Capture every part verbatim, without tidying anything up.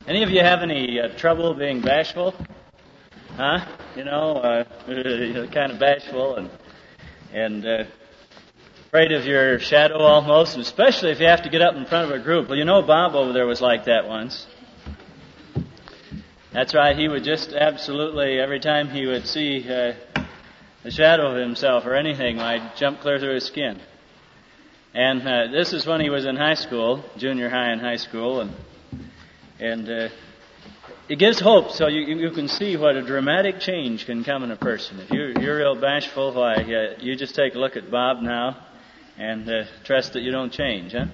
Any of you have any uh, trouble being bashful? Huh? You know, uh, you're kind of bashful and and uh, afraid of your shadow almost, and especially if you have to get up in front of a group. Well, you know, Bob over there was like that once. That's right. He would just absolutely, every time he would see uh, a shadow of himself or anything, I'd jump clear through his skin. And uh, this is when he was in high school, junior high and high school, and and uh, it gives hope. So you you can see what a dramatic change can come in a person. If you're you're real bashful, why uh, you just take a look at Bob now, and uh, trust that you don't change, huh?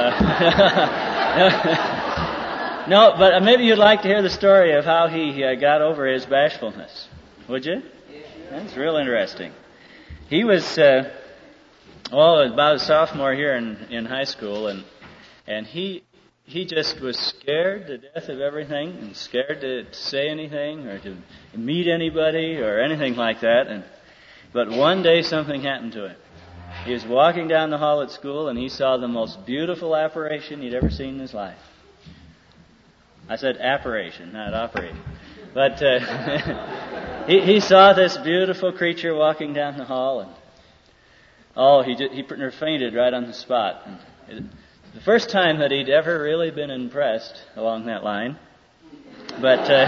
Uh, no, but maybe you'd like to hear the story of how he uh, got over his bashfulness. Would you? That's real interesting. He was. Uh, Well, about a sophomore here in, in high school, and and he he just was scared to death of everything, and scared to say anything or to meet anybody or anything like that. And but one day something happened to him. He was walking down the hall at school, and he saw the most beautiful apparition he'd ever seen in his life. I said apparition, not operating. But uh, he he saw this beautiful creature walking down the hall, and Oh, he did, he fainted right on the spot. And it, the first time that he'd ever really been impressed along that line. But uh,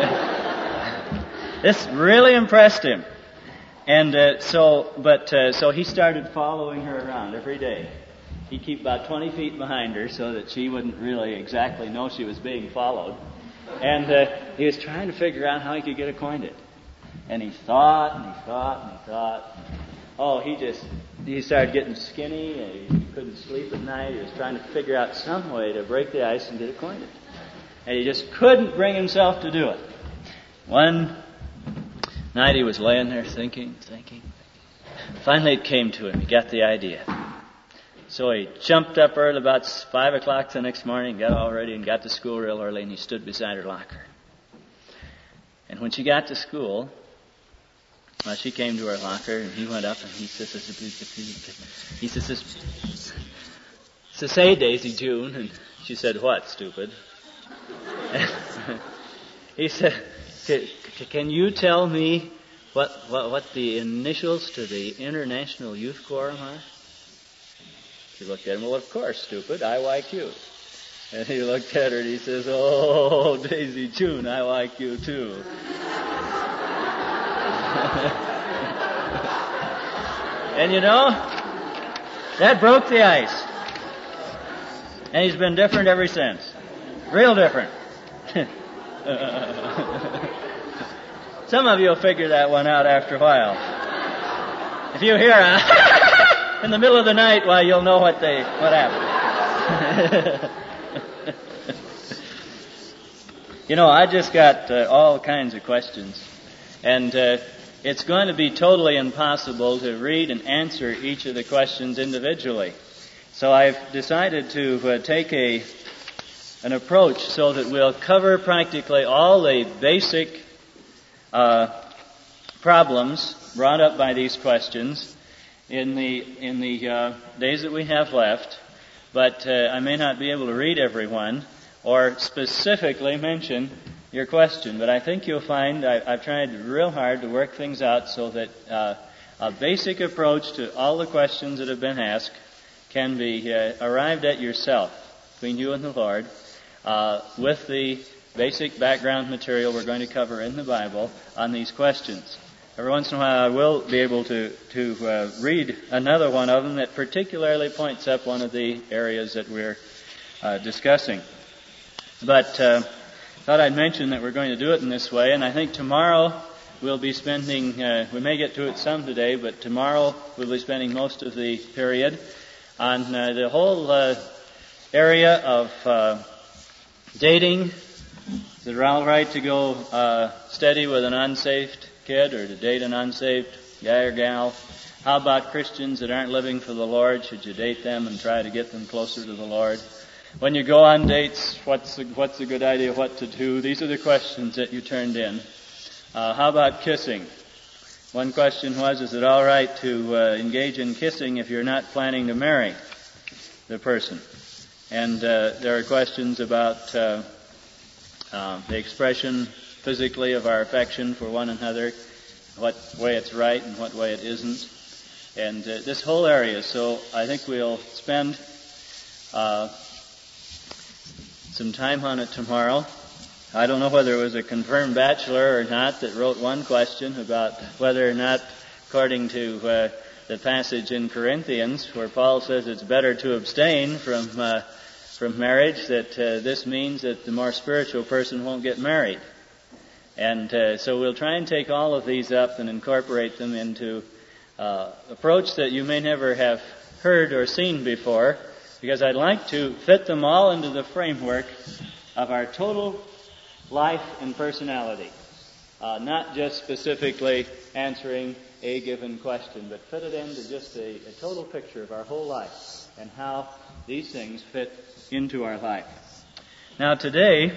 this really impressed him. And uh, so, but uh, so he started following her around every day. He'd keep about twenty feet behind her so that she wouldn't really exactly know she was being followed. And uh, he was trying to figure out how he could get acquainted. And he thought, and he thought, and he thought. Oh, he just, he started getting skinny, and he couldn't sleep at night. He was trying to figure out some way to break the ice and get acquainted. And he just couldn't bring himself to do it. One night he was laying there thinking, thinking. Finally it came to him. He got the idea. So he jumped up early, about five o'clock the next morning, got all ready and got to school real early, and he stood beside her locker. And when she got to school, well, she came to her locker, and he went up, and he says, he says, he says, "Hey, Daisy June." And she said, "What, stupid?" He said, "Can you tell me what, what what the initials to the International Youth Quorum are?" She looked at him. "Well, of course, stupid, I Y Q." And he looked at her, and he says, "Oh, Daisy June, I like you too." And you know, that broke the ice. And he's been different ever since. Real different. Some of you will figure that one out after a while. If you hear a in the middle of the night, well, you'll know what they what happened. You know, I just got uh, all kinds of questions. And uh, it's going to be totally impossible to read and answer each of the questions individually. So I've decided to uh, take a an approach so that we'll cover practically all the basic uh, problems brought up by these questions in the in the uh, days that we have left. But uh, I may not be able to read every one or specifically mention your question, but I think you'll find I, I've tried real hard to work things out so that uh, a basic approach to all the questions that have been asked can be uh, arrived at yourself between you and the Lord uh, with the basic background material we're going to cover in the Bible on these questions. Every once in a while I will be able to, to uh, read another one of them that particularly points up one of the areas that we're uh, discussing. But uh, thought I'd mention that we're going to do it in this way, and I think tomorrow we'll be spending, uh, we may get to it some today, but tomorrow we'll be spending most of the period on uh, the whole uh, area of uh, dating. Is it all right to go uh, steady with an unsaved kid or to date an unsaved guy or gal? How about Christians that aren't living for the Lord? Should you date them and try to get them closer to the Lord? When you go on dates, what's a, what's a good idea what to do? These are the questions that you turned in. Uh, how about kissing? One question was, is it all right to uh, engage in kissing if you're not planning to marry the person? And uh, there are questions about uh, uh, the expression physically of our affection for one another, what way it's right and what way it isn't, and uh, this whole area. So I think we'll spend uh, some time on it tomorrow. I don't know whether it was a confirmed bachelor or not that wrote one question about whether or not, according to uh, the passage in Corinthians where Paul says it's better to abstain from uh, from marriage, that uh, this means that the more spiritual person won't get married. And uh, so we'll try and take all of these up and incorporate them into uh, approach that you may never have heard or seen before, because I'd like to fit them all into the framework of our total life and personality. Uh, not just specifically answering a given question, but fit it into just a, a total picture of our whole life and how these things fit into our life. Now today,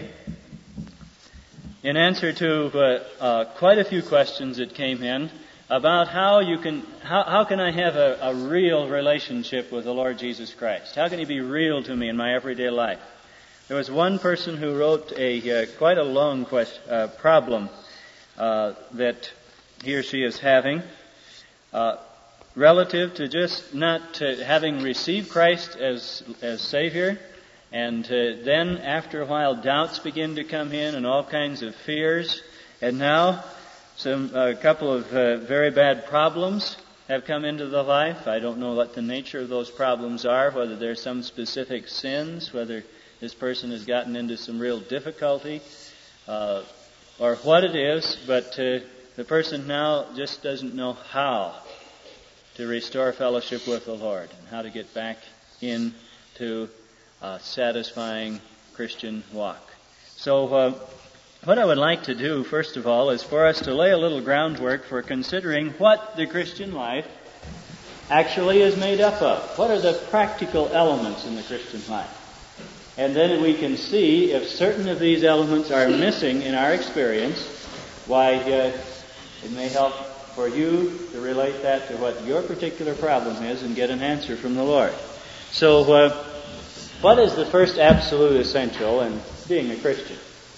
in answer to uh, uh, quite a few questions that came in about how you can, how, how can I have a, a real relationship with the Lord Jesus Christ? How can He be real to me in my everyday life? There was one person who wrote a uh, quite a long question, uh, problem uh, that he or she is having uh, relative to just not uh, having received Christ as as Savior, and uh, then after a while doubts begin to come in and all kinds of fears, and now some a couple of uh, very bad problems have come into the life. I don't know what the nature of those problems are, whether there's some specific sins, whether this person has gotten into some real difficulty, uh, or what it is, but uh, the person now just doesn't know how to restore fellowship with the Lord and how to get back into a satisfying Christian walk. So uh, what I would like to do, first of all, is for us to lay a little groundwork for considering what the Christian life actually is made up of. What are the practical elements in the Christian life? And then we can see if certain of these elements are missing in our experience, why uh, it may help for you to relate that to what your particular problem is and get an answer from the Lord. So, uh, what is the first absolute essential in being a Christian?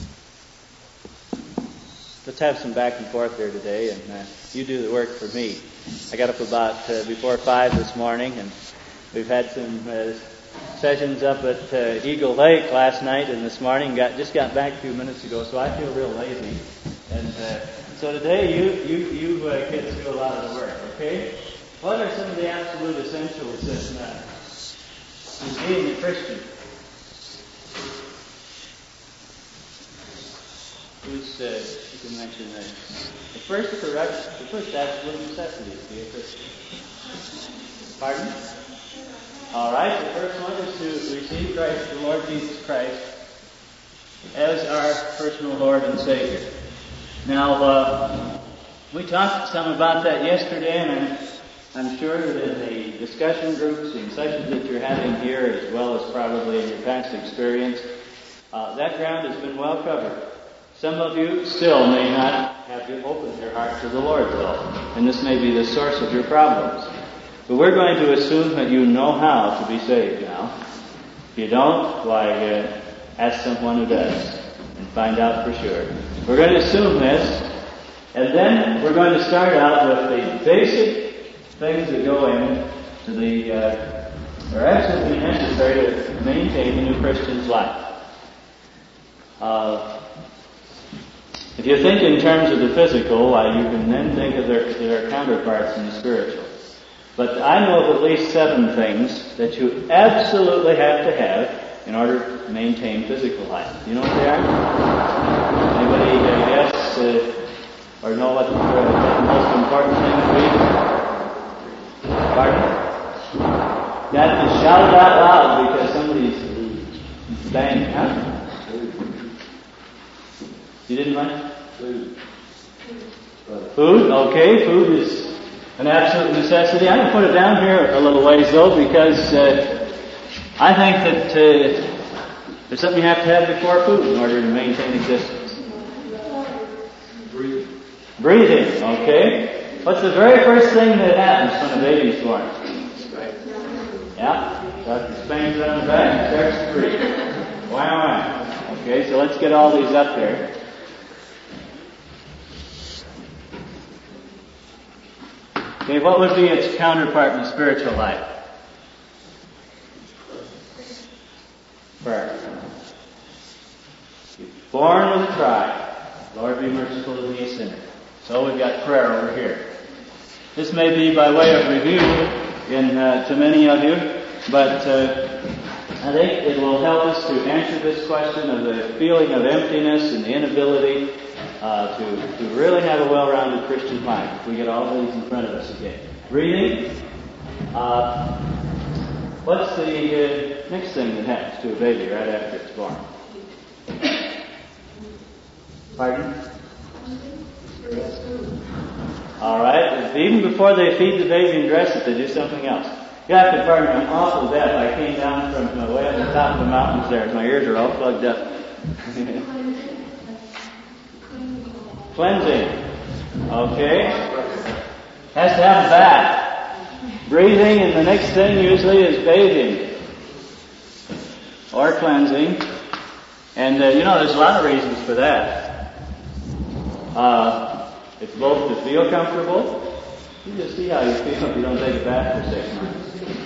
Let's have some back and forth here today, and uh, you do the work for me. I got up about uh, before five this morning, and we've had some uh, sessions up at uh, Eagle Lake last night and this morning. Got just got back a few minutes ago, so I feel real lazy. And uh, so today, you you you uh, kids do a lot of the work. Okay? What are some of the absolute essentials in, uh, in being a Christian? Who's uh, you can mention that? The first correct, the first absolute necessity to be a Christian. Pardon? All right, the first one is to receive Christ, the Lord Jesus Christ, as our personal Lord and Savior. Now, uh, we talked some about that yesterday, and I'm, I'm sure that in the discussion groups and sessions that you're having here, as well as probably in your past experience, uh, that ground has been well covered. Some of you still may not have opened your heart to the Lord, though, and this may be the source of your problems. But we're going to assume that you know how to be saved now. If you don't, why, uh, ask someone who does and find out for sure. We're going to assume this, and then we're going to start out with the basic things that go in to the, uh, are absolutely necessary to maintain the new Christian's life. Uh, if you think in terms of the physical, why, you can then think of their, their counterparts in the spiritual. But I know of at least seven things that you absolutely have to have in order to maintain physical life. You know what they are? Anybody uh, guess uh, or know what the uh, most important thing would be? Pardon? You have to shout it out loud because somebody's banging. Huh? You didn't mind? Food. Food? Okay, food is an absolute necessity. I'm going to put it down here a little ways, though, because uh, I think that uh, there's something you have to have before food in order to maintain existence. Breathing. Breathing, okay. What's the very first thing that happens when a baby's born? Yeah? Doctor Spain's on the back, starts to breathe. Wow, wow. Okay. Okay, so let's get all these up here. Okay, what would be its counterpart in the spiritual life? Prayer. Born with a cry, Lord, be merciful to me, a sinner. So we've got prayer over here. This may be by way of review in uh, to many of you, but uh, I think it will help us to answer this question of the feeling of emptiness and the inability uh, to, to really have a well-rounded Christian life. If we get all these in front of us again. Breathing. Uh, what's the uh, next thing that happens to a baby right after it's born? Pardon? All right. Even before they feed the baby and dress it, they do something else. You have to pardon me. I'm awful deaf. I came down from uh, way up the top of the mountains there. My ears are all plugged up. Cleansing. Okay. Has to have a bath. Breathing, and the next thing usually is bathing. Or cleansing. And, uh, you know, there's a lot of reasons for that. Uh, it's both to feel comfortable. You just see how you feel if you don't take a bath for six months.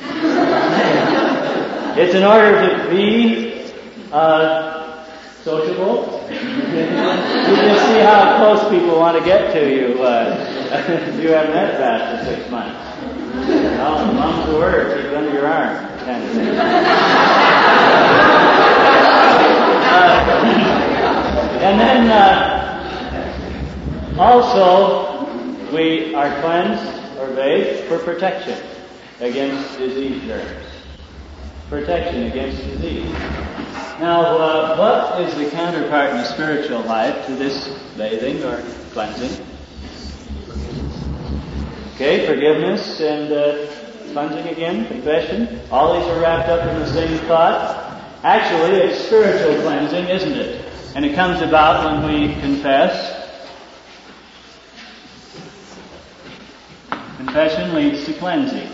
It's in order to be uh, sociable. You just see how close people want to get to you uh, if you haven't had a bath for six months. Oh, mum's the word, keep it under your arm, kind of thing. uh, and then uh, also, we are cleansed or bathed for protection against disease germs. Protection against disease. Now, uh, what is the counterpart in the spiritual life to this bathing or cleansing? Okay, forgiveness and uh, cleansing again, confession. All these are wrapped up in the same thought. Actually, it's spiritual cleansing, isn't it? And it comes about when we confess. Confession leads to cleansing.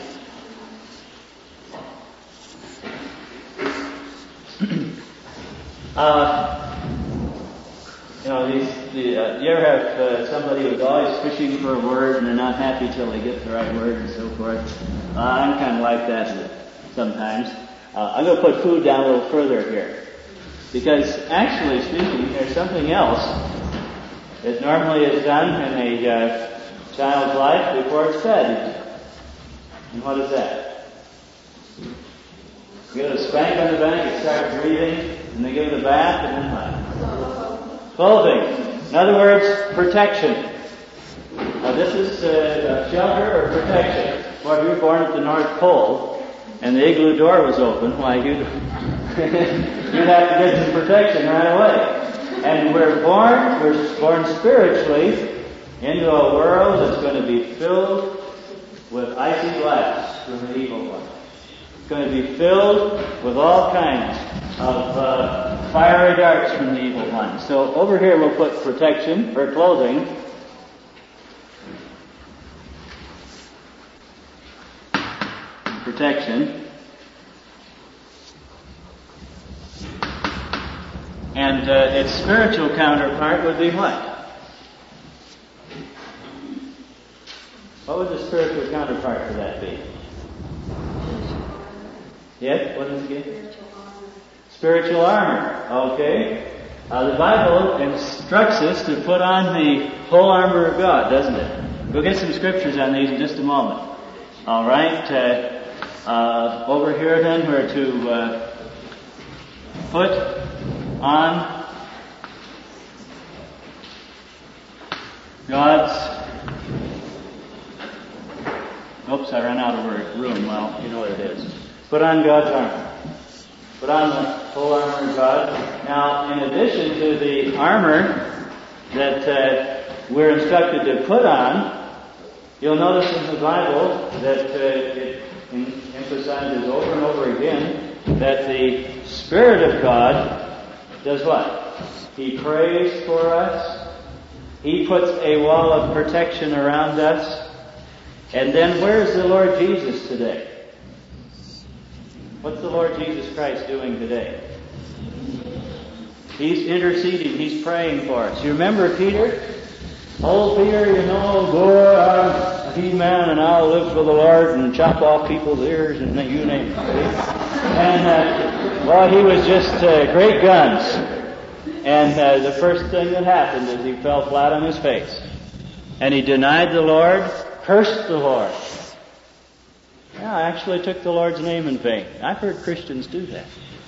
uh, you know, these, the, uh, you ever have uh, somebody who's always fishing for a word and they're not happy till they get the right word and so forth? Uh, I'm kind of like that sometimes. Uh, I'm going to put food down a little further here. Because actually speaking, there's something else that normally is done in a uh, child's life before it's fed. And what is that? You give it a spank on the back, it starts breathing, and they give it a bath, and then what? Clothing. In other words, protection. Now this is uh, shelter or protection. Well, if you were born at the North Pole, and the igloo door was open, why, you'd, you'd have to get some protection right away. And we're born, we're born spiritually into a world that's going to be filled with icy blasts from the evil one. It's going to be filled with all kinds of uh, fiery darts from the evil one. So over here we'll put protection or clothing. Protection. And uh, its spiritual counterpart would be what? What would the spiritual counterpart for that be? Yes? What is it again? Spiritual armor. Okay. Uh, the Bible instructs us to put on the whole armor of God, doesn't it? We'll get some scriptures on these in just a moment. All right. Uh, uh, over here then, we're to uh, put on God's... Oops, I ran out of room. Well, you know what it is. Put on God's armor. Put on the whole armor of God. Now, in addition to the armor that uh, we're instructed to put on, you'll notice in the Bible that uh, it emphasizes over and over again that the Spirit of God does what? He prays for us. He puts a wall of protection around us. And then where's the Lord Jesus today? What's the Lord Jesus Christ doing today? He's interceding. He's praying for us. You remember Peter? Old Peter, you know, boy, I'm a he-man and I'll live for the Lord and chop off people's ears and you name it. And, uh, well, he was just uh, great guns. And uh, the first thing that happened is he fell flat on his face. And he denied the Lord, cursed the Lord. Yeah, I actually took the Lord's name in vain. I've heard Christians do that.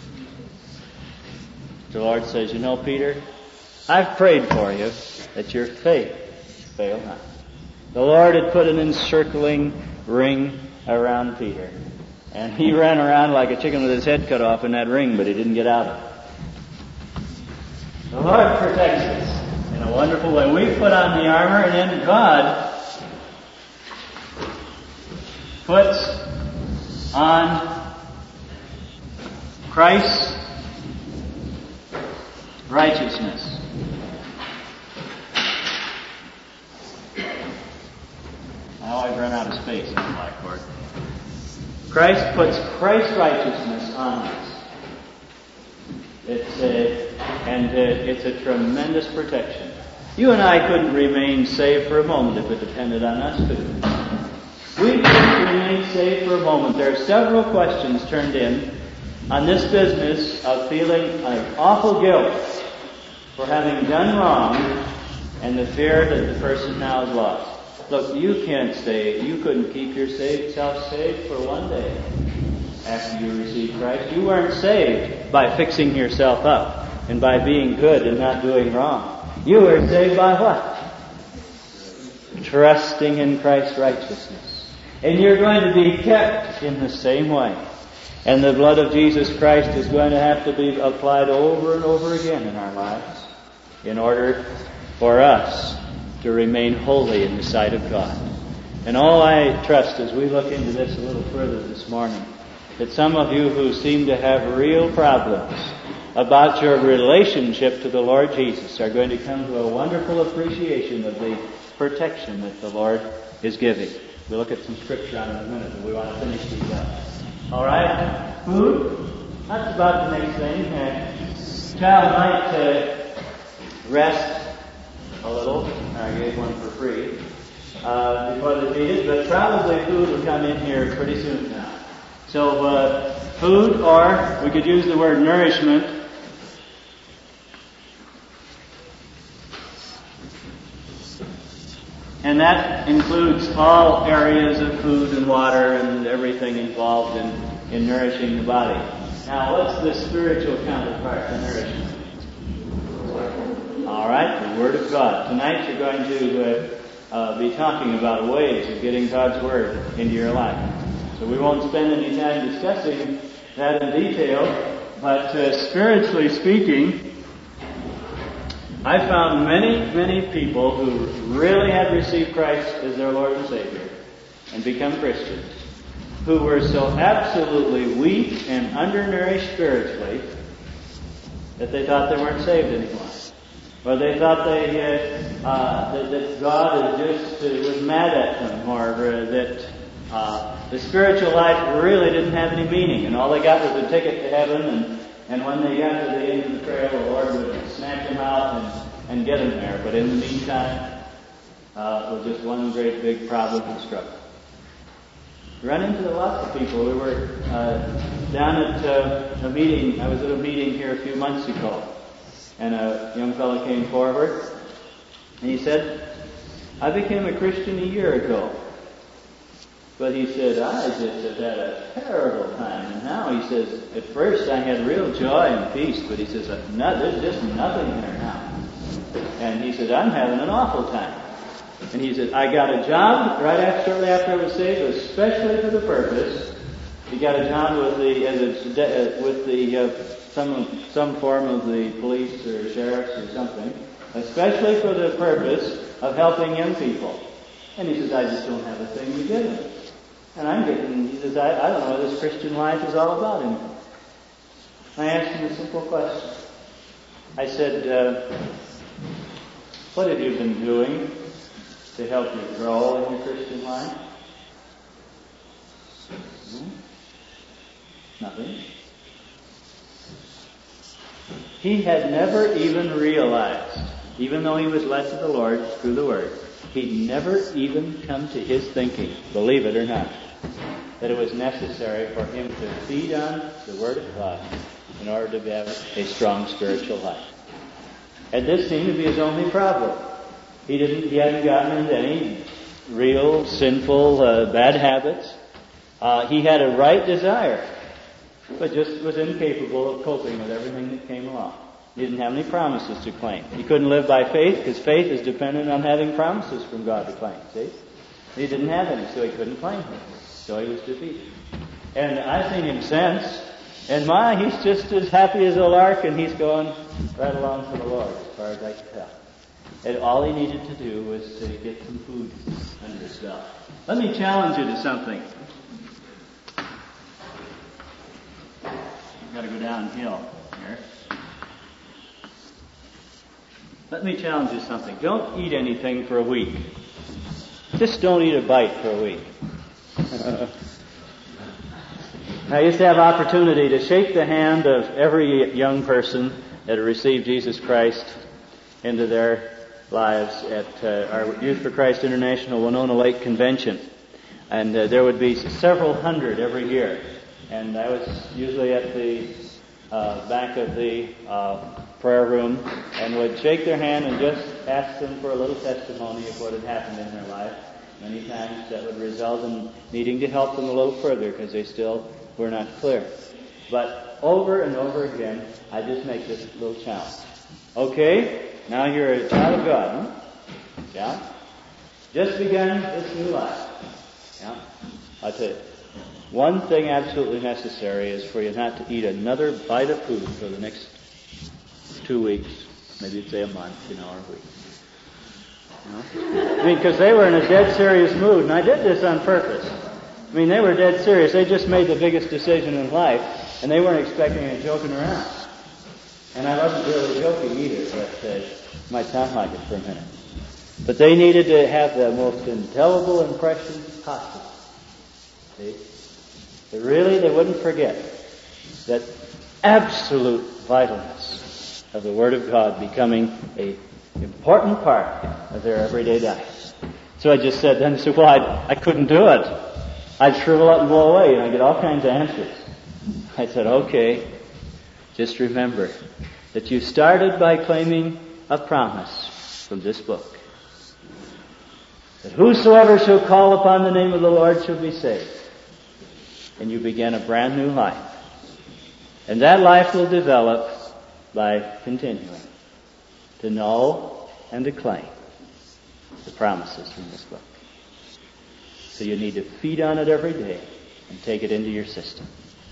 The Lord says, you know, Peter, I've prayed for you that your faith fail not. The Lord had put an encircling ring around Peter. And he ran around like a chicken with his head cut off in that ring, but he didn't get out of it. The Lord protects us in a wonderful way. We put on the armor, and then God puts on Christ's righteousness. Now I've run out of space in the blackboard. Christ puts Christ's righteousness on us. It's a, and uh, it's a tremendous protection. You and I couldn't remain saved for a moment if it depended on us, could we? We couldn't remain saved for a moment. There are several questions turned in on this business of feeling an awful guilt for having done wrong and the fear that the person now is lost. Look, you can't stay, you couldn't keep yourself saved for one day after you received Christ. You weren't saved by fixing yourself up and by being good and not doing wrong. You were saved by what? Trusting in Christ's righteousness. And you're going to be kept in the same way. And the blood of Jesus Christ is going to have to be applied over and over again in our lives in order for us to remain holy in the sight of God. And all I trust as we look into this a little further this morning, that some of you who seem to have real problems about your relationship to the Lord Jesus are going to come to a wonderful appreciation of the protection that the Lord is giving. We'll look at some scripture on it in a minute, but we want to finish these up. All right? Food. That's about the next thing. Uh, child might uh, rest a little. I gave one for free uh, before they feed it, but probably food will come in here pretty soon now. So uh, food, or we could use the word nourishment. And that includes all areas of food and water and everything involved in, in nourishing the body. Now, what's the spiritual counterpart to nourishment? All right, the Word of God. Tonight you're going to uh, uh, be talking about ways of getting God's Word into your life. So we won't spend any time discussing that in detail, but uh, spiritually speaking, I found many, many people who really had received Christ as their Lord and Savior and become Christians, who were so absolutely weak and undernourished spiritually that they thought they weren't saved anymore. Or they thought they uh, uh, that, that God is just uh, was mad at them, or uh, that uh, the spiritual life really didn't have any meaning, and all they got was a ticket to heaven, and, and when they got to the end of the trail, the Lord would snatch them out and, and get them there. But in the meantime, uh, it was just one great big problem and struggle. Run into lots of people. We were uh, down at uh, a meeting. I was at a meeting here a few months ago. And a young fellow came forward, and he said, I became a Christian a year ago. But he said, I just have had a terrible time. And now he says, at first I had real joy and peace, but he says, no, there's just nothing there now. And he said, I'm having an awful time. And he said, I got a job right after, shortly after I was saved, especially for the purpose. He got a job with the, as a, with the, uh, some some form of the police or sheriffs or something, especially for the purpose of helping young people. And he says, I just don't have a thing to give him. And I'm getting, he says, I, I don't know what this Christian life is all about anymore. I asked him a simple question. I said, uh, what have you been doing to help you grow in your Christian life? Hmm? Nothing. he had never even realized, even though he was led to the Lord through the Word, he'd never even come to his thinking, believe it or not, that it was necessary for him to feed on the Word of God in order to have a strong spiritual life. And this seemed to be his only problem. He didn't, he hadn't gotten into any real, sinful, uh, bad habits. Uh, he had a right desire, but just was incapable of coping with everything that came along. He didn't have any promises to claim. He couldn't live by faith because faith is dependent on having promises from God to claim. See? He didn't have any, so he couldn't claim them. So he was defeated. And I've seen him since, and my, he's just as happy as a lark, and he's going right along for the Lord, as far as I can tell. And all he needed to do was to get some food under his belt. Let me challenge you to something. I've got to go downhill here. Let me challenge you something. Don't eat anything for a week. Just don't eat a bite for a week. I used to have opportunity to shake the hand of every young person that had received Jesus Christ into their lives at uh, our Youth for Christ International Winona Lake Convention. And uh, there would be several hundred every year. And I was usually at the uh, back of the uh, prayer room and would shake their hand and just ask them for a little testimony of what had happened in their life. Many times that would result in needing to help them a little further because they still were not clear. But over and over again, I just make this little challenge. Okay, now you're a child of God, huh? Yeah? Just begun this new life. Yeah? I'll tell you. One thing absolutely necessary is for you not to eat another bite of food for the next two weeks. Maybe you'd say a month, you know, or a week. You know? I mean, because they were in a dead serious mood, and I did this on purpose. I mean, they were dead serious. They just made the biggest decision in life, and they weren't expecting it joking around. And I wasn't really joking either, but uh, it might sound like it for a minute. But they needed to have the most indelible impression possible. See? But really, they wouldn't forget that absolute vitalness of the Word of God becoming an important part of their everyday diet. So I just said then, so well, I, I couldn't do it. I'd shrivel up and blow away, and I'd get all kinds of answers. I said, okay, just remember that you started by claiming a promise from this book. That whosoever shall call upon the name of the Lord shall be saved. And you begin a brand new life. And that life will develop by continuing to know and to claim the promises from this book. So you need to feed on it every day and take it into your system.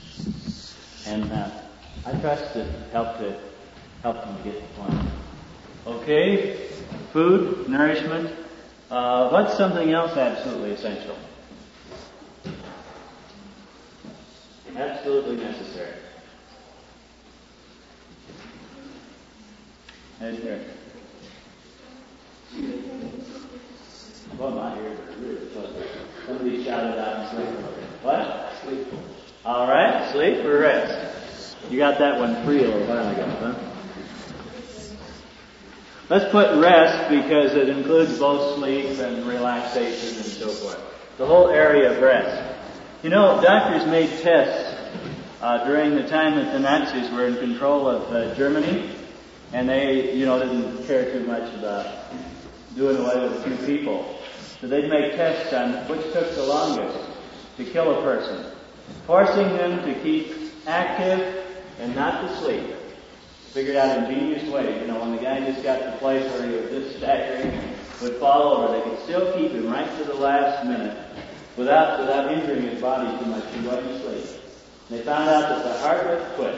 And uh, I trust it helped to help them get the point. Okay, food, nourishment. Uh, what's something else absolutely essential? Absolutely necessary. And here. Well, my ears are really close. Somebody shouted out and sleep. What? Sleep. All right, sleep or rest? You got that one free a little while ago, huh? Let's put rest because it includes both sleep and relaxation and so forth. The whole area of rest. You know, doctors made tests uh, during the time that the Nazis were in control of uh, Germany, and they, you know, didn't care too much about doing away with a few people. So they'd make tests on which took the longest to kill a person, forcing them to keep active and not to sleep. Figured out ingenious ways. You know, when the guy just got to the place where he was just staggering, would fall over, they could still keep him right to the last minute without without injuring his body too much. He wasn't asleep. They found out that the heart would quit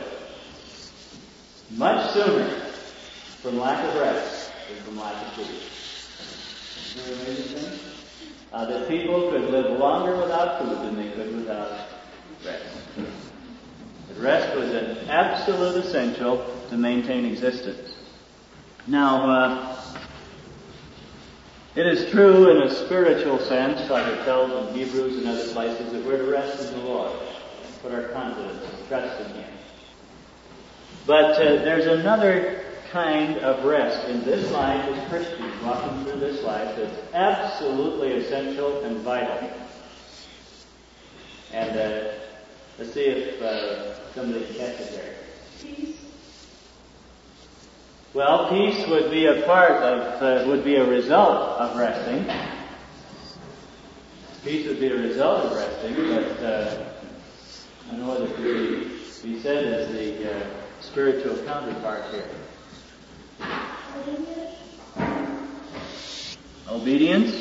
much sooner from lack of rest than from lack of sleep. Isn't that amazing thing? Uh, that people could live longer without food than they could without rest. But rest was an absolute essential to maintain existence. Now, uh, it is true in a spiritual sense, like it tells in Hebrews and other places, that we're to rest in the Lord, put our confidence and trust in Him. But uh, there's another kind of rest in this life as Christians, walking through this life, that's absolutely essential and vital. And uh, let's see if uh, somebody can catch it there. Peace. Well, peace would be a part of, uh, would be a result of resting. Peace would be a result of resting, but uh, I don't know whether it could be, be said as the uh, spiritual counterpart here. Obedience.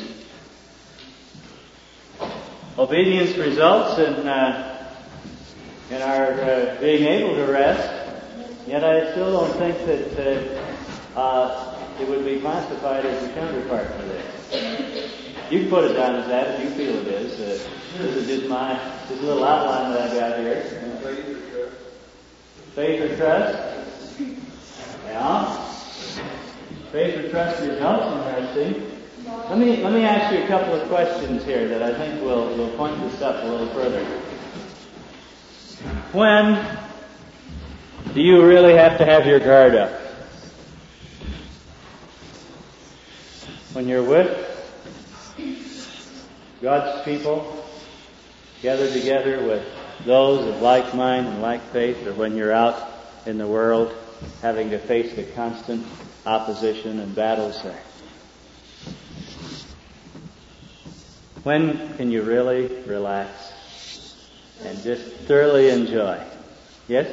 Obedience results in uh, in our uh, being able to rest. Yet I still don't think that uh, uh, it would be classified as a counterpart for this. You can put it down as that if you feel it is. Uh, this is just my this little outline that I got here. Faith or trust? Yeah. Faith or trust results in resting. Let me let me ask you a couple of questions here that I think will will point this up a little further. When do you really have to have your guard up? When you're with God's people, gathered together with those of like mind and like faith, or when you're out in the world having to face the constant opposition and battles there? When can you really relax and just thoroughly enjoy? Yes?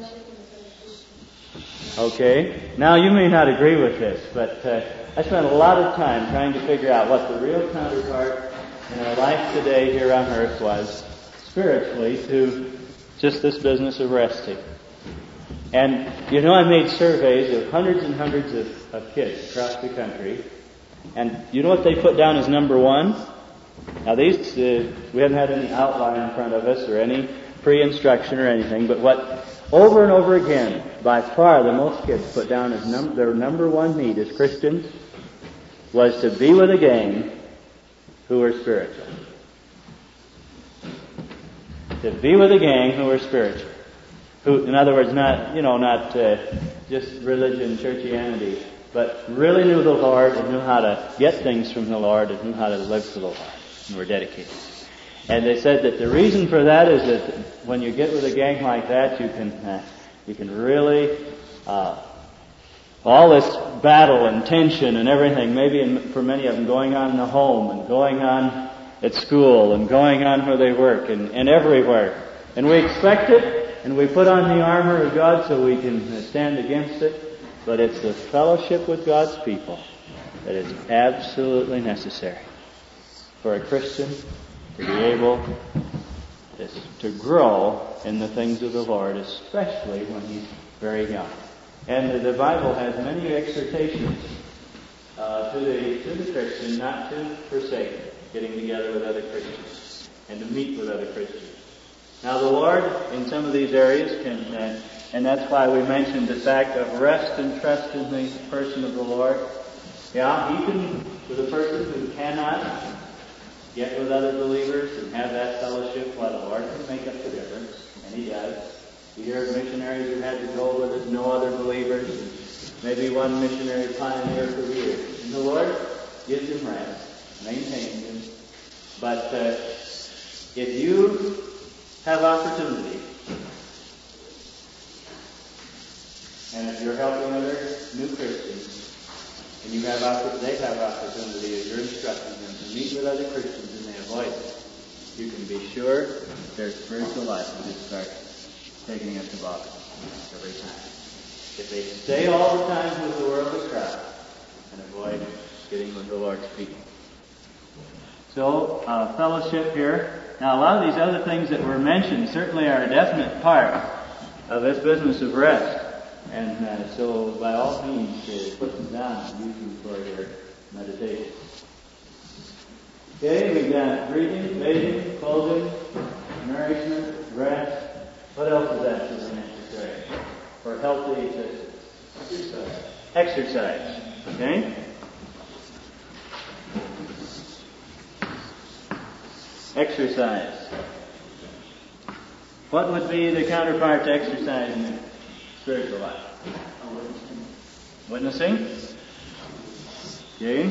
Okay. Now you may not agree with this, but uh, I spent a lot of time trying to figure out what the real counterpart in our life today here on earth was spiritually to just this business of resting. And you know, I made surveys of hundreds and hundreds of, of kids across the country, and you know what they put down as number one? Now these, uh, we haven't had any outline in front of us or any pre-instruction or anything, but what over and over again, by far the most kids put down as num- their number one need as Christians was to be with a gang who were spiritual. To be with a gang who were spiritual. Who, in other words, not, you know, not uh, just religion, churchianity, but really knew the Lord and knew how to get things from the Lord and knew how to live for the Lord and were dedicated. And they said that the reason for that is that when you get with a gang like that, you can uh, you can really uh, all this battle and tension and everything, maybe in, for many of them going on in the home and going on at school and going on where they work and, and everywhere. And we expect it, and we put on the armor of God so we can stand against it. But it's the fellowship with God's people that is absolutely necessary for a Christian to be able to, to grow in the things of the Lord, especially when he's very young. And the Bible has many exhortations uh, to the to the Christian not to forsake getting together with other Christians and to meet with other Christians. Now the Lord, in some of these areas, can, uh, and that's why we mentioned the fact of rest and trust in the person of the Lord. Yeah, He can, with a person who cannot get with other believers and have that fellowship, why the Lord can make up the difference, and He does. You hear of missionaries who had to go with no other believers, and maybe one missionary pioneer for years. And the Lord gives him rest, maintains him. But uh, if you have opportunity, and if you're helping other new Christians, and you have oppor- they have opportunity as you're instructing them to meet with other Christians and they avoid it, you can be sure their spiritual life will just start taking us to bottom every time. If they stay all the time with the worldly crowd and avoid getting with the Lord's people. So, uh, fellowship here. Now, a lot of these other things that were mentioned certainly are a definite part of this business of rest. And uh, so, by all means, uh, put them down and use them for your meditation. Okay, we've got breathing, bathing, clothing, nourishment, rest. What else is absolutely necessary for healthy existence? Exercise. Exercise. Okay? Exercise. What would be the counterpart to exercise? spiritual life? Witnessing. Okay.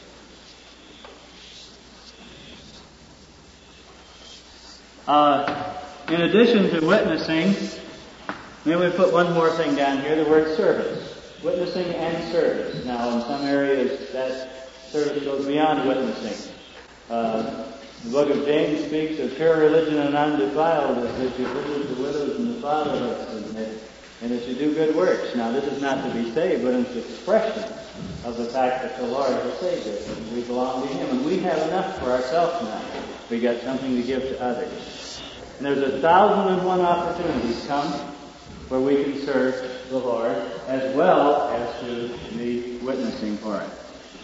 Uh, in addition to witnessing, maybe we put one more thing down here, the word service. Witnessing and service. Now, in some areas, that service goes beyond witnessing. Uh, the book of James speaks of pure religion and undefiled, as that you visit the widows and the fatherless, and that, and that you do good works. Now, this is not to be saved, but it's an expression of the fact that the Lord is Savior, and we belong to Him, and we have enough for ourselves now. We got something to give to others. And there's a thousand and one opportunities come where we can serve the Lord, as well as to be witnessing for it.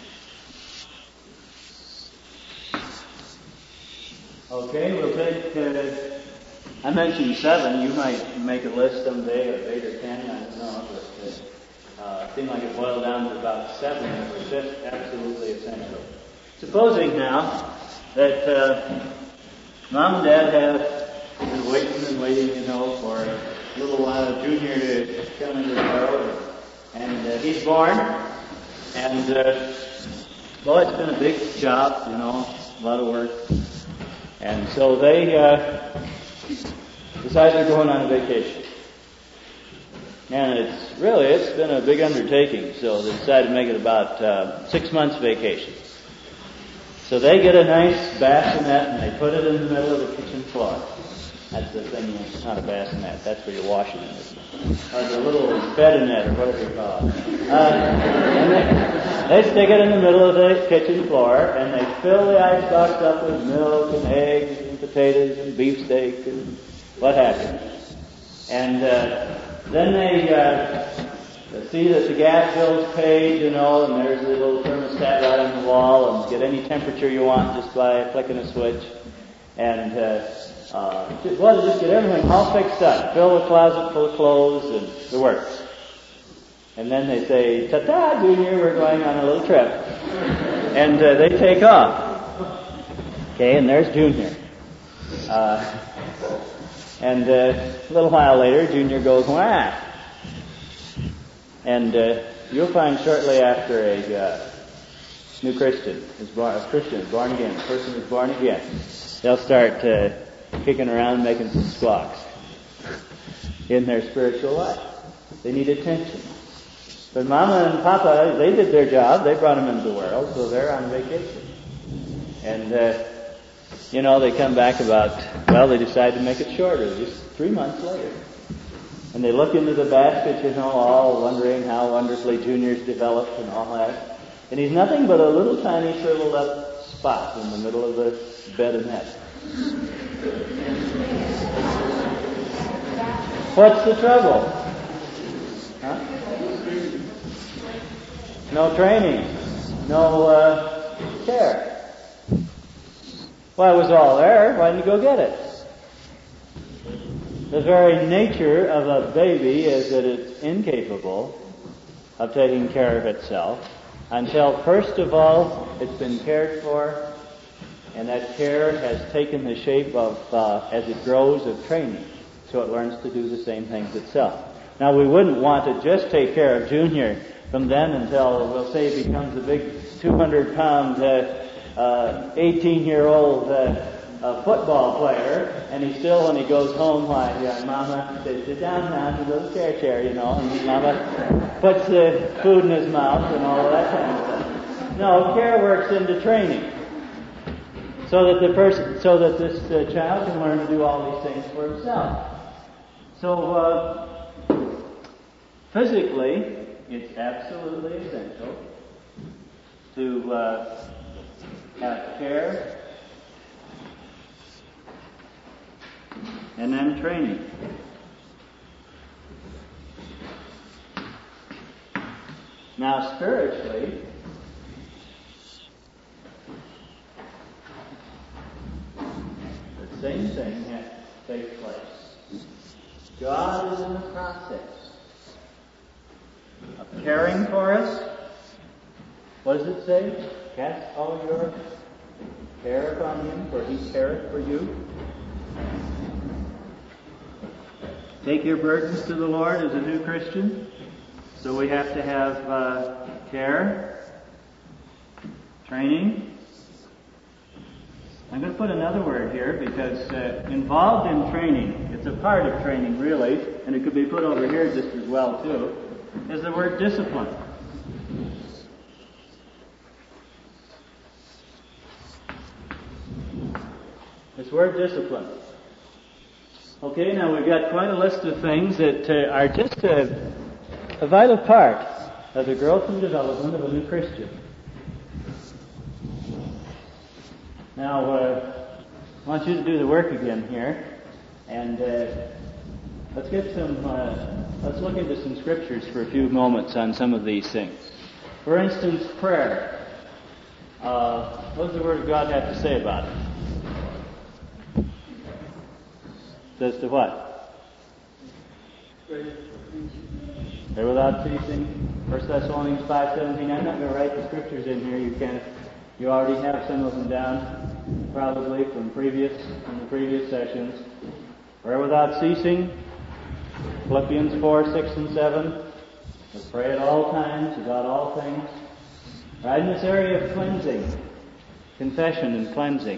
Okay, we'll take, uh, I mentioned seven. You might make a list someday of eight or ten, I don't know, but uh, it seemed like it boiled down to about seven that were just absolutely essential. Supposing now that uh, Mom and Dad have been waiting and waiting, you know, for a little while, Junior to come into the world, and uh, he's born, and uh, well, it's been a big job, you know, a lot of work. And so they uh, decided they're going on a vacation. And it's really, it's been a big undertaking, so they decided to make it about uh, six months vacation. So they get a nice bassinet and they put it in the middle of the kitchen floor. That's the thing, it's not a bassinet, that's where you're washing it. Or the little bedinet, or whatever you call it. Uh, and they, they stick it in the middle of the kitchen floor, and they fill the icebox up with milk and eggs and potatoes and beefsteak and what have you. And uh, then they uh, see that the gas bill's paid, you know, and there's a little thermostat right on the wall, and get any temperature you want just by flicking a switch. And uh, uh, just, well, just get everything all fixed up. Fill the closet full of clothes and the works. And then they say, "Ta-ta, Junior, we're going on a little trip." And uh, they take off. Okay, and there's Junior. Uh, and uh, a little while later, Junior goes, "Wah!" And uh, you'll find shortly after a uh, new Christian is born, a Christian is born again, a person is born again, they'll start uh, kicking around, making some squawks in their spiritual life. They need attention. But Mama and Papa, they did their job. They brought them into the world, so they're on vacation. And, uh, you know, they come back about, well, they decide to make it shorter, just three months later. And they look into the basket, you know, all wondering how wonderfully Junior's developed and all that. And he's nothing but a little tiny shriveled up spot in the middle of the bedinette. What's the trouble? Huh? No training. No uh, care. Well, it was all there. Why didn't you go get it? The very nature of a baby is that it's incapable of taking care of itself until, first of all, it's been cared for, and that care has taken the shape of, uh, as it grows, of training, so it learns to do the same things itself. Now, we wouldn't want to just take care of Junior from then until, we'll say, he becomes a big two hundred pound, uh, uh, eighteen-year-old uh, uh, football player, and he still, when he goes home, why, yeah, Mama says, "Sit down now, the little chair chair, you know," and Mama puts the food in his mouth and all of that kind of stuff. No, care works into training, so that the person, so that this uh, child can learn to do all these things for himself. So, uh, physically, it's absolutely essential to uh, have care and then training. Now, spiritually, the same thing has to take place. God is in the process of caring for us. What does it say? Cast all your care upon Him, for He careth for you. take your burdens to the Lord as a new Christian. So we have to have uh, care, training. I'm going to put another word here because uh, involved in training, it's a part of training really, and it could be put over here just as well too, is the word discipline. This word discipline. Okay, now we've got quite a list of things that uh, are just a, a vital part of the growth and development of a new Christian. Now, uh, I want you to do the work again here, and uh, let's get some, uh, let's look into some scriptures for a few moments on some of these things. For instance, prayer. Uh, what does the Word of God have to say about it? Says to what? Pray without ceasing. First Thessalonians five seventeen. I'm not going to write the scriptures in here. You can, you already have some of them down, probably from previous from the previous sessions. Pray without ceasing. Philippians four six and seven. Let's pray at all times about all things. Right in this area of cleansing, confession and cleansing.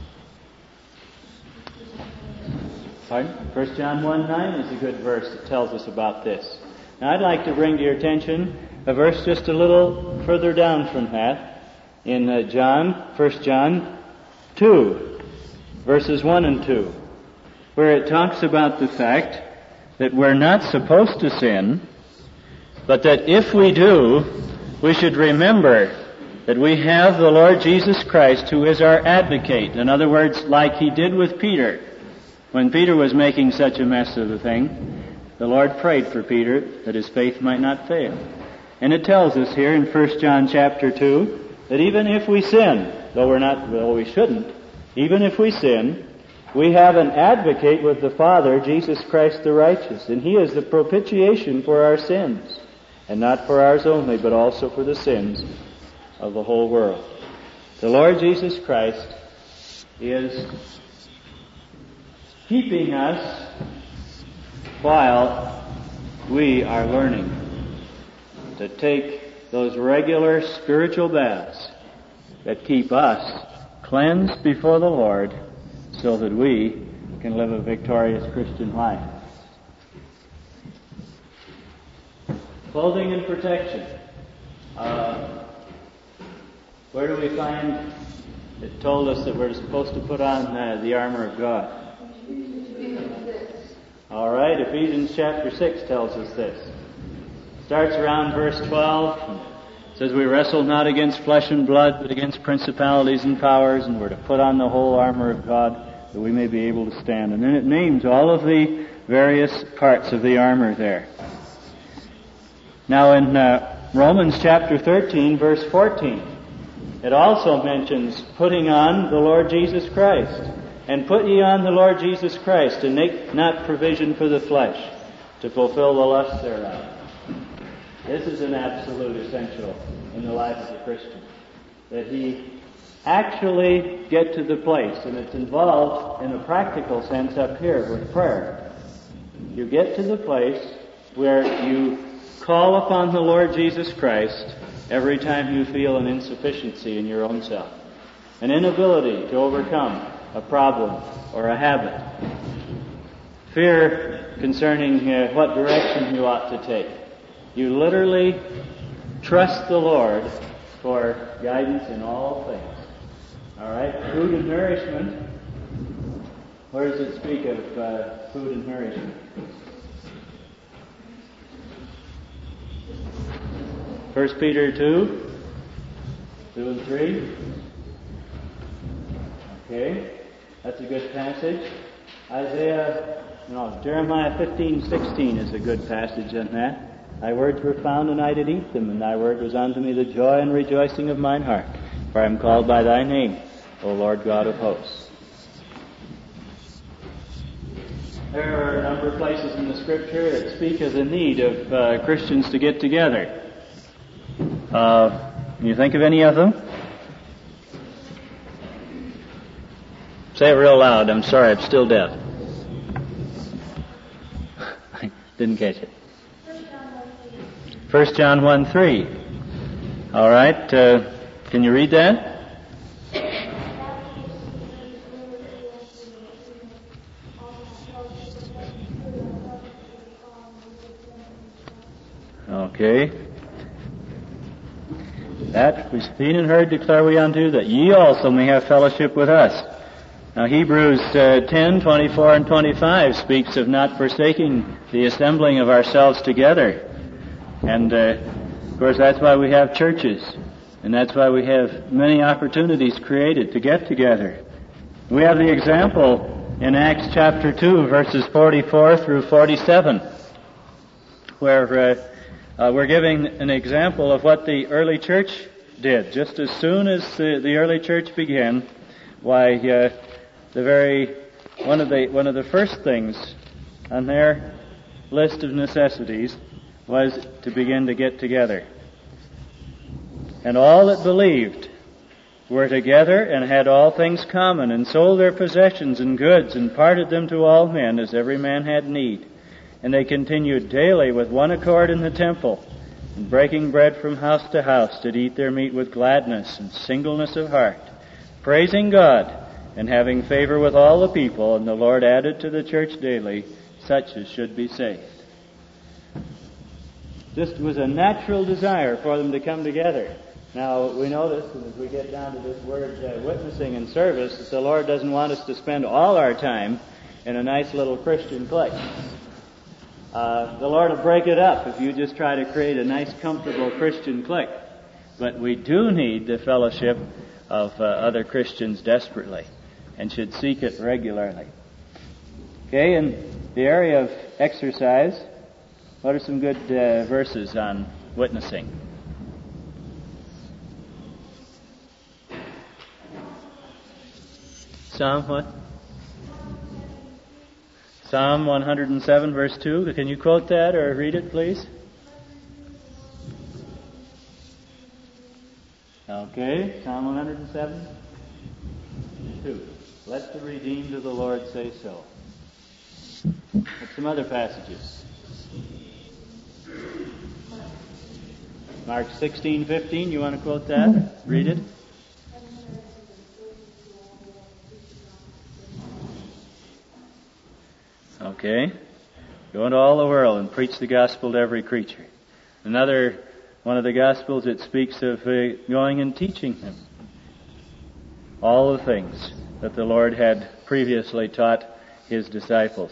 Pardon? First John one nine is a good verse that tells us about this. Now I'd like to bring to your attention a verse just a little further down from that in uh, John, First John two, verses one and two, where it talks about the fact that we're not supposed to sin, but that if we do, we should remember that we have the Lord Jesus Christ who is our advocate. In other words, like he did with Peter. When Peter was making such a mess of the thing, the Lord prayed for Peter that his faith might not fail. And it tells us here in First John chapter two that even if we sin, though we're not, though we shouldn't, even if we sin, we have an advocate with the Father, Jesus Christ the righteous, and he is the propitiation for our sins, and not for ours only, but also for the sins of the whole world. The Lord Jesus Christ is keeping us while we are learning to take those regular spiritual baths that keep us cleansed before the Lord so that we can live a victorious Christian life. Clothing and protection. Uh, where do we find it told us that we're supposed to put on uh, the armor of God? All right, Ephesians chapter six tells us this. Starts around verse twelve. It says, we wrestle not against flesh and blood, but against principalities and powers, and we're to put on the whole armor of God that we may be able to stand. And then it names all of the various parts of the armor there. Now in uh, Romans chapter thirteen, verse fourteen, it also mentions putting on the Lord Jesus Christ. And put ye on the Lord Jesus Christ, and make not provision for the flesh, to fulfill the lust thereof. This is an absolute essential in the life of a Christian. That he actually get to the place, and it's involved in a practical sense up here with prayer. You get to the place where you call upon the Lord Jesus Christ every time you feel an insufficiency in your own self, an inability to overcome a problem or a habit, fear concerning uh, what direction you ought to take. You literally trust the Lord for guidance in all things. All right, food and nourishment. Where does it speak of uh, food and nourishment? First Peter two, two and three. Okay. That's a good passage. Isaiah, no, Jeremiah fifteen sixteen is a good passage on that. Thy words were found, and I did eat them, and thy word was unto me the joy and rejoicing of mine heart. For I am called by thy name, O Lord God of hosts. There are a number of places in the Scripture that speak of the need of uh, Christians to get together. Uh, can you think of any of them? Say it real loud. I'm sorry, I'm still deaf. Didn't catch it. First John one three. All right. Uh, can you read that? Okay. That we've seen and heard declare we unto you, that ye also may have fellowship with us. Now Hebrews uh, ten twenty-four and twenty-five speaks of not forsaking the assembling of ourselves together. And uh, of course that's why we have churches. And that's why we have many opportunities created to get together. We have the example in Acts chapter two, verses forty-four through forty-seven, where uh, uh, we're giving an example of what the early church did. Just as soon as the, the early church began, why uh, the very one of the one of the first things on their list of necessities was to begin to get together. And all that believed were together and had all things common, and sold their possessions and goods, and parted them to all men, as every man had need. And they continued daily with one accord in the temple, and breaking bread from house to house, did eat their meat with gladness and singleness of heart, praising God, and having favor with all the people. And the Lord added to the church daily such as should be saved. Just was a natural desire for them to come together. Now, we notice, as we get down to this word uh, witnessing and service, that the Lord doesn't want us to spend all our time in a nice little Christian clique. Uh, the Lord will break it up if you just try to create a nice, comfortable Christian clique. But we do need the fellowship of uh, other Christians desperately, and should seek it regularly. Okay, in the area of exercise, what are some good uh, verses on witnessing? Psalm what? Psalm one hundred seven, verse two. Can you quote that or read it, please? Okay, Psalm one hundred seven, two. Let the redeemed of the Lord say so. What's some other passages? Mark sixteen fifteen. You want to quote that? Read it. Okay. Go into all the world and preach the gospel to every creature. Another one of the gospels, it speaks of uh, going and teaching them all the things that the Lord had previously taught His disciples.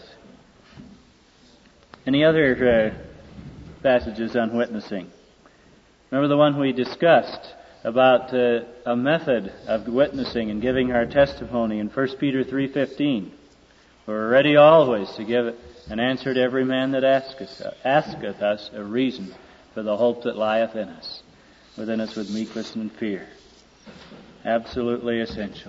Any other uh, passages on witnessing? Remember the one we discussed about uh, a method of witnessing and giving our testimony in First Peter three fifteen. We're ready always to give an answer to every man that asketh, uh, asketh us a reason for the hope that lieth in us, within us with meekness and fear. Absolutely essential.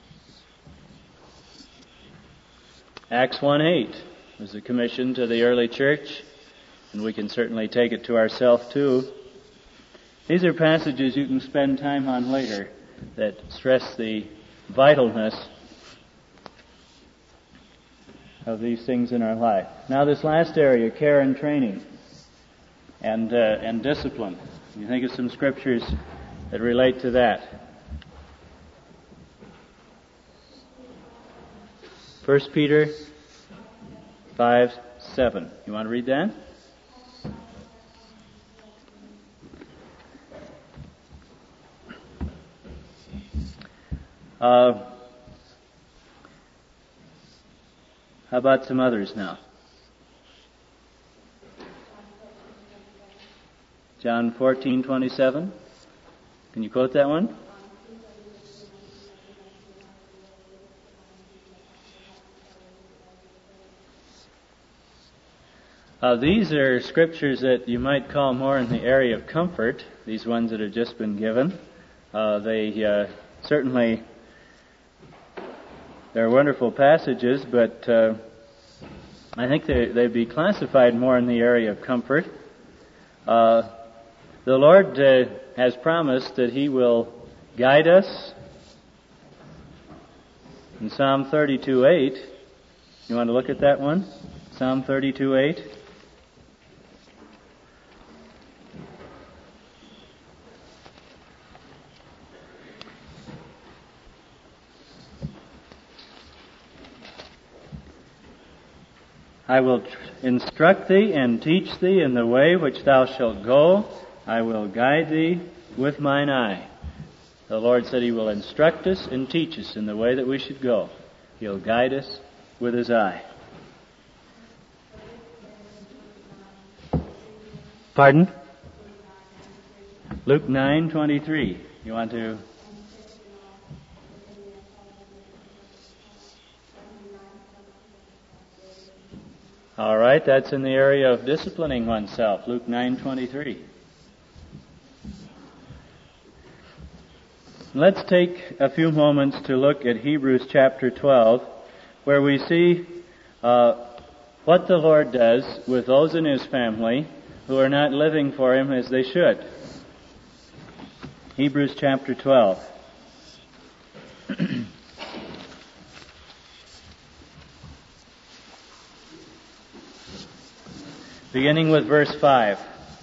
Acts one eight was a commission to the early church, and we can certainly take it to ourselves too. These are passages you can spend time on later that stress the vitalness of these things in our life. Now this last area, care and training and uh, and discipline. You think of some scriptures that relate to that. First Peter five seven. You want to read that? Uh, how about some others now? John fourteen twenty-seven. Can you quote that one? Uh, these are scriptures that you might call more in the area of comfort, these ones that have just been given. Uh, they uh, certainly, they're wonderful passages, but uh, I think they, they'd be classified more in the area of comfort. Uh, the Lord uh, has promised that He will guide us. In Psalm thirty-two eight, you want to look at that one? Psalm thirty-two eight. I will tr- instruct thee and teach thee in the way which thou shalt go. I will guide thee with mine eye. The Lord said He will instruct us and teach us in the way that we should go. He'll guide us with His eye. Pardon? Luke nine twenty-three. You want to... All right, that's in the area of disciplining oneself. Luke nine twenty-three. Let's take a few moments to look at Hebrews chapter twelve, where we see uh, what the Lord does with those in His family who are not living for Him as they should. Hebrews chapter twelve. Beginning with verse five.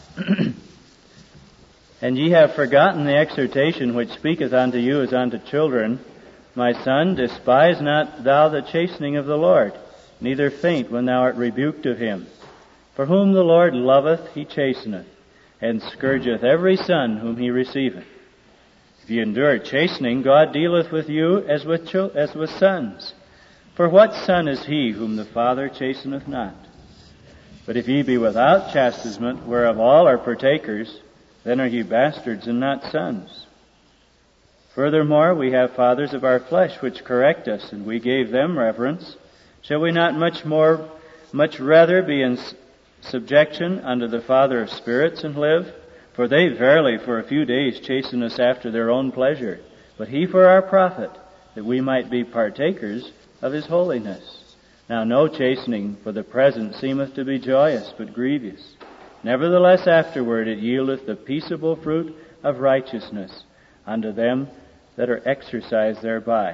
And ye have forgotten the exhortation which speaketh unto you as unto children. My son, despise not thou the chastening of the Lord, neither faint when thou art rebuked of Him. For whom the Lord loveth, He chasteneth, and scourgeth every son whom He receiveth. If ye endure chastening, God dealeth with you as with chil- as with sons. For what son is he whom the Father chasteneth not? But if ye be without chastisement, whereof all are partakers, then are ye bastards and not sons. Furthermore, we have fathers of our flesh which correct us, and we gave them reverence. Shall we not much more, much rather be in subjection unto the Father of spirits and live? For they verily for a few days chasten us after their own pleasure, but He for our profit, that we might be partakers of His holiness. Now no chastening for the present seemeth to be joyous, but grievous. Nevertheless afterward it yieldeth the peaceable fruit of righteousness unto them that are exercised thereby.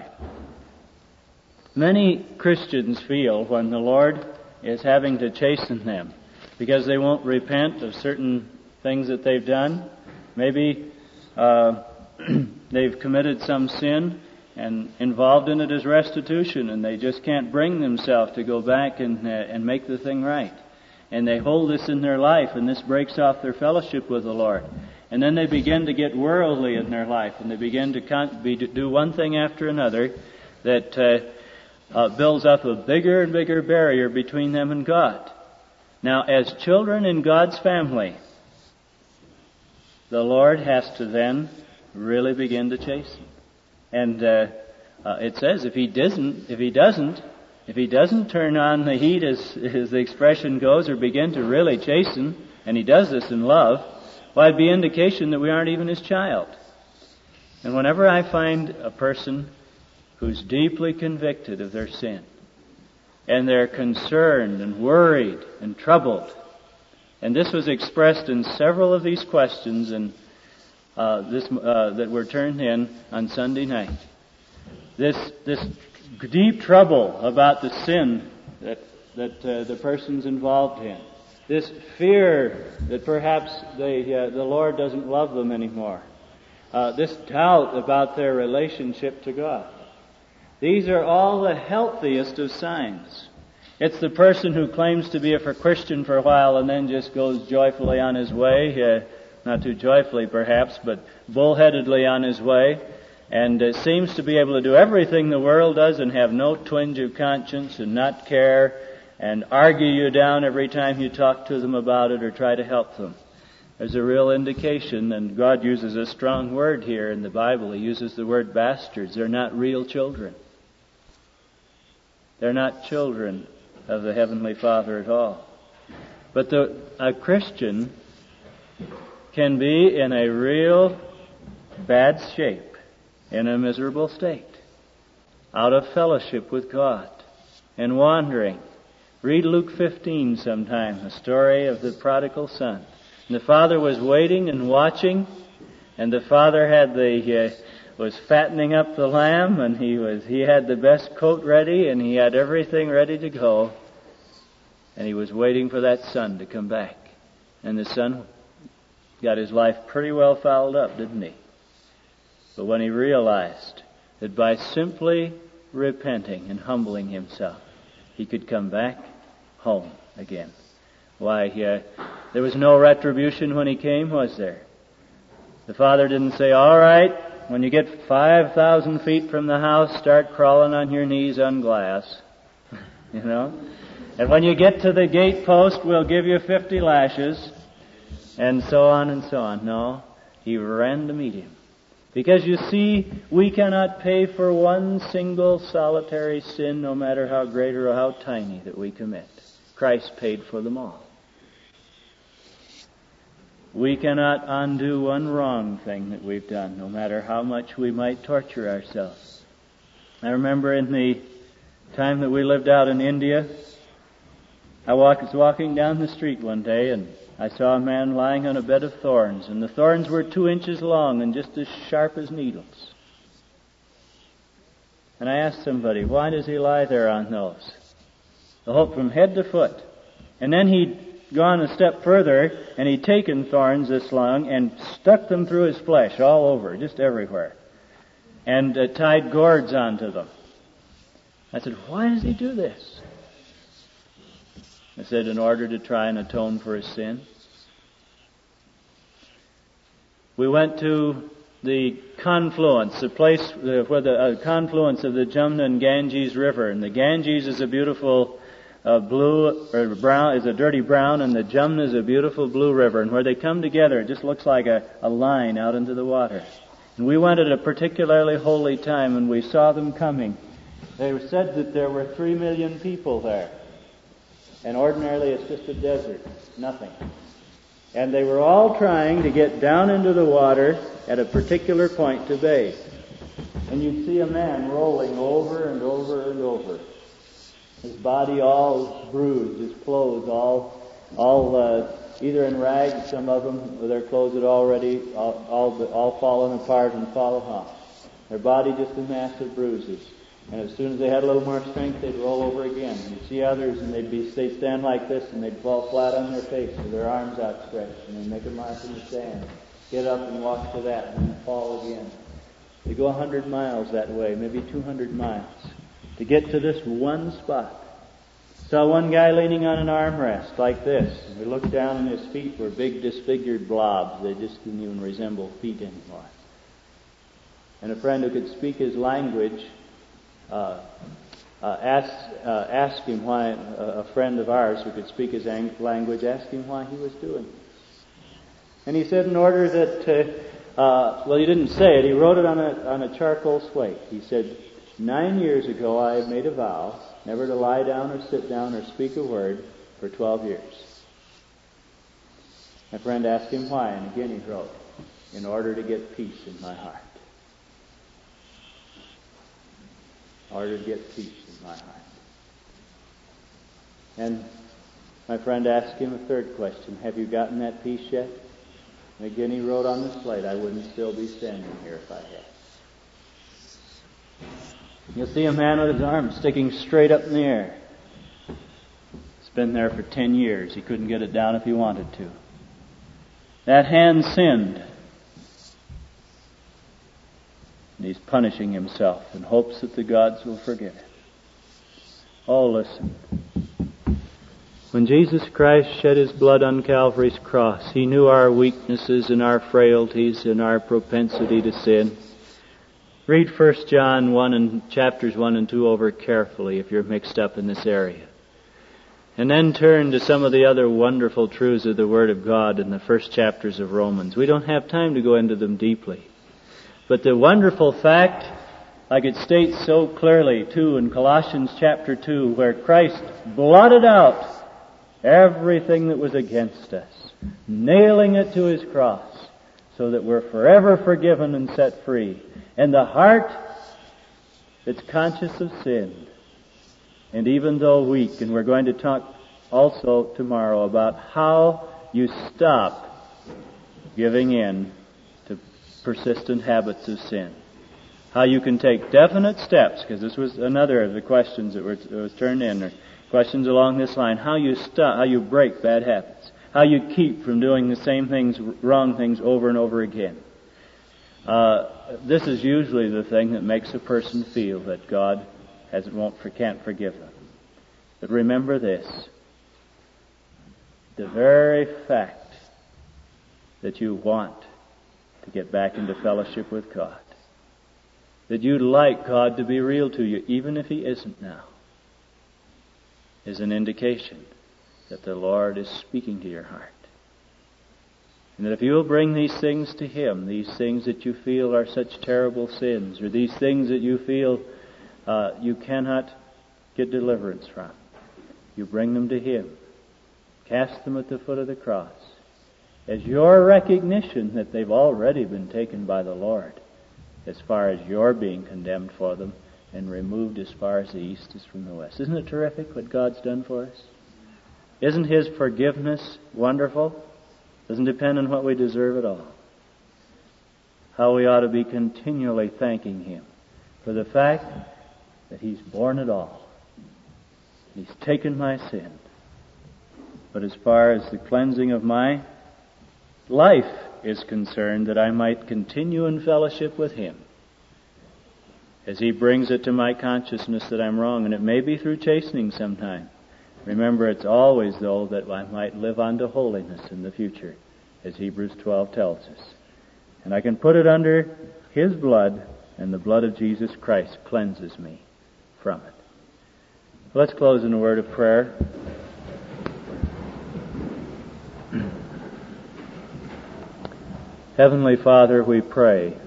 Many Christians feel when the Lord is having to chasten them because they won't repent of certain things that they've done. Maybe uh, they've committed some sin and involved in it is restitution, and they just can't bring themselves to go back and uh, and make the thing right. And they hold this in their life, and this breaks off their fellowship with the Lord. And then they begin to get worldly in their life, and they begin to con- be, do one thing after another that uh, uh, builds up a bigger and bigger barrier between them and God. Now, as children in God's family, the Lord has to then really begin to chasten. And uh, uh, it says if He doesn't, if He doesn't, if He doesn't turn on the heat, as, as the expression goes, or begin to really chasten, and He does this in love, well, it'd be indication that we aren't even His child. And whenever I find a person who's deeply convicted of their sin, and they're concerned and worried and troubled, and this was expressed in several of these questions and uh, this uh, that were turned in on Sunday night. This this deep trouble about the sin that that uh, the person's involved in. This fear that perhaps they uh, the Lord doesn't love them anymore. Uh, this doubt about their relationship to God. These are all the healthiest of signs. It's the person who claims to be a Christian for a while and then just goes joyfully on his way, uh, not too joyfully perhaps, but bullheadedly on his way, and uh, seems to be able to do everything the world does and have no twinge of conscience and not care and argue you down every time you talk to them about it or try to help them. There's a real indication, and God uses a strong word here in the Bible. He uses the word bastards. They're not real children. They're not children of the Heavenly Father at all. But the, a Christian can be in a real bad shape, in a miserable state, out of fellowship with God, and wandering. Read Luke fifteen sometime, the story of the prodigal son. And the father was waiting and watching, and the father had the uh, was fattening up the lamb, and he was he had the best coat ready, and he had everything ready to go, and he was waiting for that son to come back. And the son got his life pretty well fouled up, didn't he? But when he realized that by simply repenting and humbling himself, he could come back home again. Why, uh, there was no retribution when he came, was there? The Father didn't say, all right, when you get five thousand feet from the house, start crawling on your knees on glass. You know? And when you get to the gate post, we'll give you fifty lashes. And so on and so on. No, he ran to meet him. Because you see, we cannot pay for one single solitary sin, no matter how great or how tiny that we commit. Christ paid for them all. We cannot undo one wrong thing that we've done, no matter how much we might torture ourselves. I remember in the time that we lived out in India, I was walking down the street one day and I saw a man lying on a bed of thorns, and the thorns were two inches long and just as sharp as needles. And I asked somebody, why does he lie there on those? The whole from head to foot. And then he'd gone a step further, and he'd taken thorns this long and stuck them through his flesh all over, just everywhere, and uh, tied gourds onto them. I said, why does he do this? I said, in order to try and atone for his sin. We went to the confluence, the place uh, where the uh, confluence of the Jamna and Ganges River. And the Ganges is a beautiful uh, blue, or brown, is a dirty brown, and the Jamna is a beautiful blue river. And where they come together, it just looks like a, a line out into the water. And we went at a particularly holy time, and we saw them coming. They said that there were three million people there. And ordinarily it's just a desert, nothing. And they were all trying to get down into the water at a particular point to bathe. And you'd see a man rolling over and over and over. His body all bruised, his clothes all, all uh, either in rags, some of them, with their clothes had already all, all, all fallen apart and fallen off. Their body just a mass of bruises. And as soon as they had a little more strength, they'd roll over again. And you'd see others, and they'd be they'd stand like this, and they'd fall flat on their face with their arms outstretched, and they'd make a mark in the sand, get up and walk to that, and then fall again. They go a hundred miles that way, maybe two hundred miles, to get to this one spot. Saw one guy leaning on an armrest like this. And we looked down, and his feet were big, disfigured blobs. They just didn't even resemble feet anymore. And a friend who could speak his language Uh, uh, asked, uh, asked him why, uh, a friend of ours who could speak his ang- language, asked him why he was doing this. And he said in order that, uh, uh, well, he didn't say it, he wrote it on a, on a charcoal slate. He said, nine years ago I had made a vow never to lie down or sit down or speak a word for twelve years. My friend asked him why, and again he wrote, in order to get peace in my heart. In order to get peace in my heart. And my friend asked him a third question. Have you gotten that peace yet? And again he wrote on the slate, I wouldn't still be standing here if I had. You'll see a man with his arms sticking straight up in the air. It's been there for ten years. He couldn't get it down if he wanted to. That hand sinned. And he's punishing himself in hopes that the gods will forgive him. Oh, listen. When Jesus Christ shed His blood on Calvary's cross, He knew our weaknesses and our frailties and our propensity to sin. Read First John one and chapters one and two over carefully if you're mixed up in this area. And then turn to some of the other wonderful truths of the Word of God in the first chapters of Romans. We don't have time to go into them deeply. But the wonderful fact, like it states so clearly, too, in Colossians chapter two, where Christ blotted out everything that was against us, nailing it to His cross, so that we're forever forgiven and set free. And the heart that's conscious of sin, and even though weak, and we're going to talk also tomorrow about how you stop giving in to persistent habits of sin. How you can take definite steps, because this was another of the questions that, were, that was turned in, or questions along this line. How you stop, how you break bad habits. How you keep from doing the same things, wrong things over and over again. Uh, this is usually the thing that makes a person feel that God has, won't, can't forgive them. But remember this, the very fact that you want to get back into fellowship with God, that you'd like God to be real to you, even if He isn't now, is an indication that the Lord is speaking to your heart. And that if you'll bring these things to Him, these things that you feel are such terrible sins, or these things that you feel uh, you cannot get deliverance from, you bring them to Him. Cast them at the foot of the cross as your recognition that they've already been taken by the Lord, as far as your being condemned for them and removed as far as the east is from the west. Isn't it terrific what God's done for us? Isn't His forgiveness wonderful? Doesn't depend on what we deserve at all. How we ought to be continually thanking Him for the fact that He's borne it all. He's taken my sin. But as far as the cleansing of my life is concerned, that I might continue in fellowship with Him, as He brings it to my consciousness that I'm wrong, and it may be through chastening sometime. Remember, it's always, though, that I might live unto holiness in the future, as Hebrews twelve tells us. And I can put it under His blood, and the blood of Jesus Christ cleanses me from it. Let's close in a word of prayer. Heavenly Father, we pray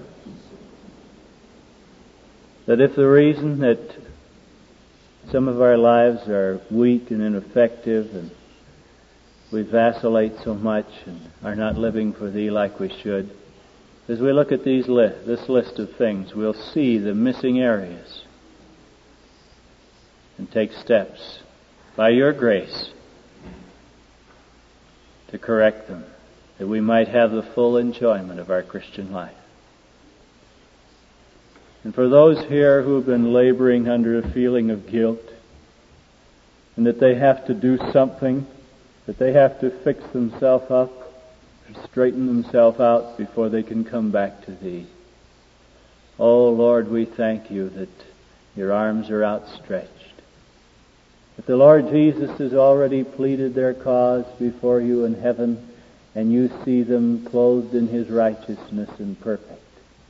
that if the reason that some of our lives are weak and ineffective, and we vacillate so much and are not living for Thee like we should, as we look at these li- this list of things, we'll see the missing areas and take steps by Your grace to correct them, that we might have the full enjoyment of our Christian life. And for those here who have been laboring under a feeling of guilt, and that they have to do something, that they have to fix themselves up, or straighten themselves out before they can come back to Thee. Oh Lord, we thank You that Your arms are outstretched, that the Lord Jesus has already pleaded their cause before You in heaven, and You see them clothed in His righteousness and perfect.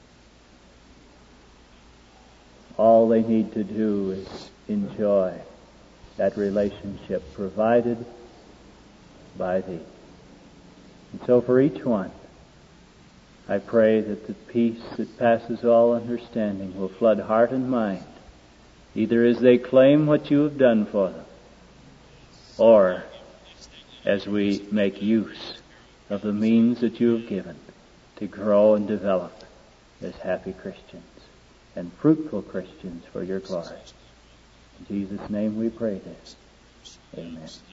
All they need to do is enjoy that relationship provided by Thee. And so for each one, I pray that the peace that passes all understanding will flood heart and mind, either as they claim what You have done for them, or as we make use of the means that You have given to grow and develop as happy Christians and fruitful Christians for Your glory. In Jesus' name we pray this. Amen.